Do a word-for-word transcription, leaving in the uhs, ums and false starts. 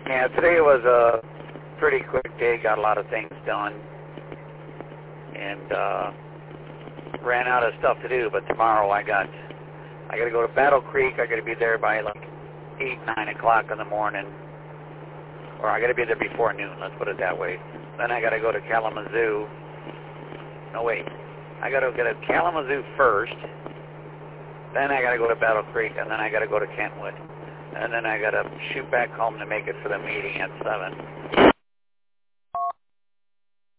Yeah, today was a pretty quick day. Got a lot of things done, and uh, ran out of stuff to do. But tomorrow I got I got to go to Battle Creek. I got to be there by like eight, nine o'clock in the morning, or I got to be there before noon. Let's put it that way. Then I got to go to Kalamazoo. No wait, I got to go to Kalamazoo first. Then I got to go to Battle Creek, and then I got to go to Kentwood. And then I got to shoot back home to make it for the meeting at seven.